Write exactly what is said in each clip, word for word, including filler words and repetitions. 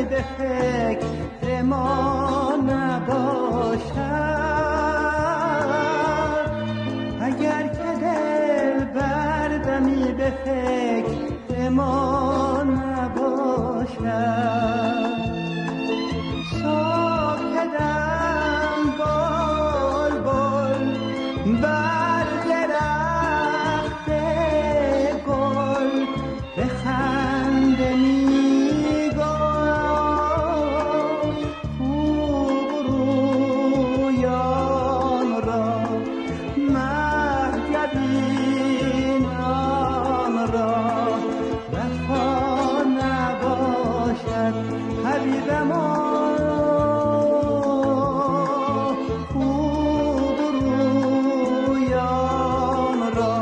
دمی به فکر ما نباشد، اگر که دل بر دمی به فکر ما نباشد. ساکتم بال بال بر درخت گل، به خنده میگویم خوب رویان را، مهجبینان را وفا نباشد. حبیب ما خوب رویان را،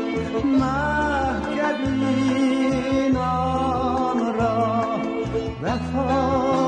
مهجبینان را وفا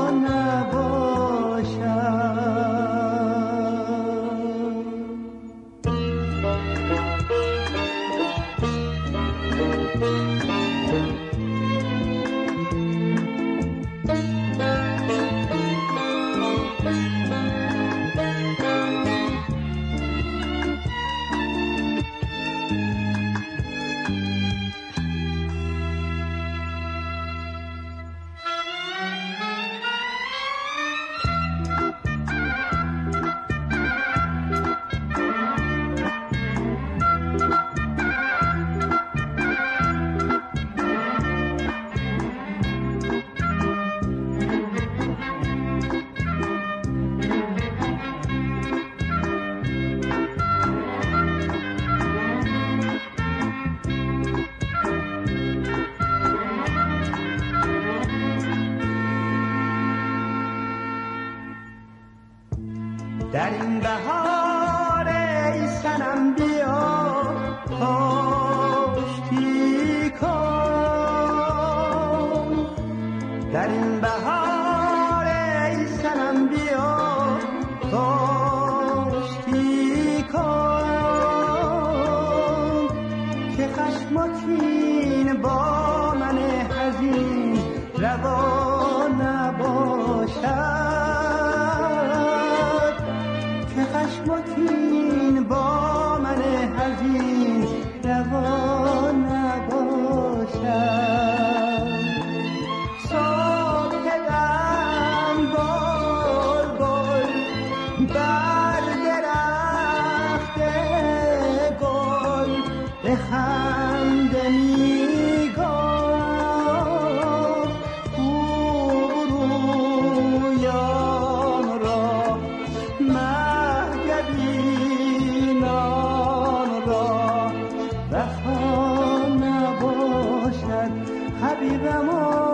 در این بهار ای صنم بیا کاشتی کن، در این بهار ای صنم بیا کاشتی کن، که خشم و کین با من حزین روا نباشد، خشم و کین با من حزین روا نباشد. ساکتم بال بال بر درخت گل، به خنده میگویم خوب رویان را، مهجبینان را وفا نباشد. حبیب ما